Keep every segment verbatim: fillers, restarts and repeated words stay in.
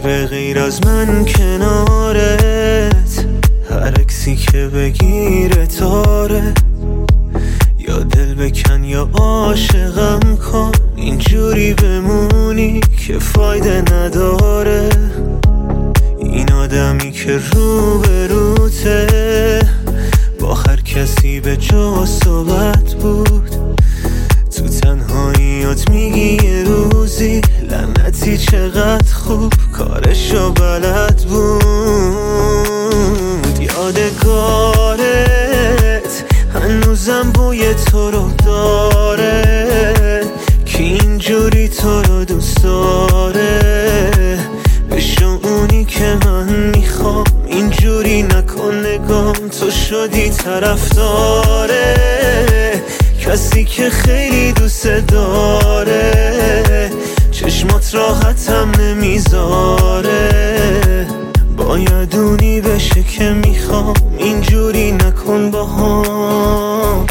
به غیر از من کنارت، هر عکسی که بگیره تاره. یا دل بکن یا عاشقم کن، اینجوری بمونی که فایده نداره. این آدمی که رو به روته با هر کسی به جا صحبت بود، تو تنهاییات میگی یه روزی لعنتی چقدر خوب کارشو بلد بود. یادگارت هنوزم بوی تو رو داره، که اینجوری تو رو دوست داره. بشو اونی که من میخوام، اینجوری نکن نگام، تو شدی طرفداره کسی که خیلی دوست داره. چشمات راحتم نمیذاره، باید اونی بشه که میخوام، اینجوری نکن با هم.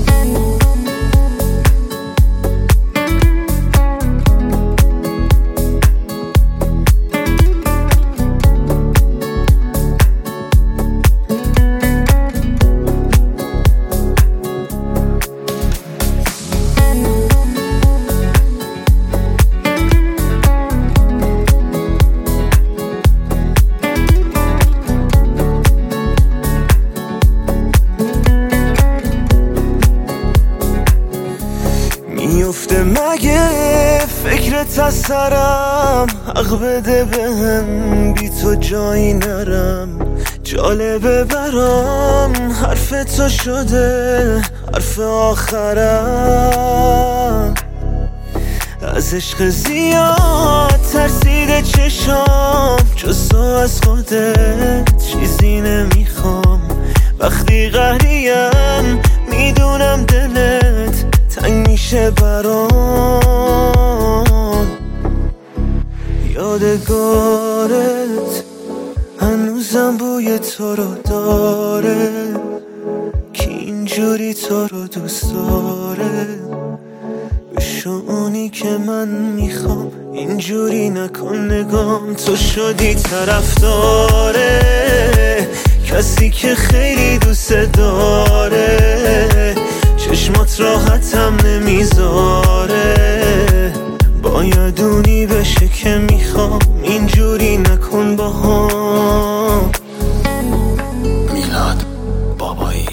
میفته مگه فکرت از سرم، حق بده بهم بی تو جایی نرم. جالبه برام حرف تو شده حرف آخرم. از عشق زیاد ترسیده چشام، جز تو از خودت چیزی نمیخوام. وقتی قهریم میدونم دلت تنگ میشه برام. یادگارت هنوزم بوی تو رو داره، که اینجوری تو رو دوست داره. بشو اونی که من میخوام، اینجوری نکن نگام، تو شدی طرفداره کسی که خیلی دوست داره. چشمات راحتم نمیذاره، باید اونی بشه که میخوام، اینجوری نکن با هم. میلاد بابایی.